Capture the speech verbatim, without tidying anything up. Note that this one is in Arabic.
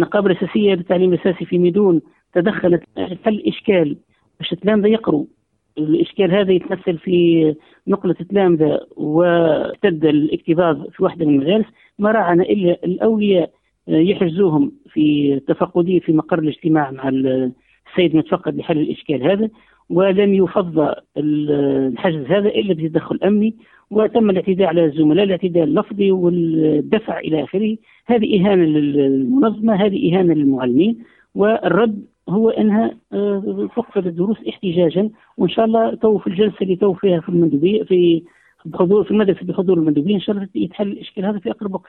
النقابة الأساسية للتعليم الأساسي في ميدون تدخلت حل إشكال باش التلامذة يقروا. الإشكال هذا يتمثل في نقلة التلامذة واشتد الاكتظاظ في واحدة من المدارس، ما راعنا إلا الأولياء يحجزوهم في تفقدية في مقر الاجتماع مع السيد المتفقد لحل الإشكال هذا، ولم يفض الحجز هذا إلا بتدخل أمني، وتم الاعتداء على الزملاء، الاعتداء اللفظي والدفع إلى آخره. هذه إهانة للمنظمة، هذه إهانة للمعلمين، والرد هو أنها توقفت الدروس احتجاجا. وإن شاء الله تو في الجلسة اللي تو فيها في المندوبية في بحضور في المدرسة بحضور المندوبين إن شاء الله يتحل الإشكال هذا في أقرب وقت.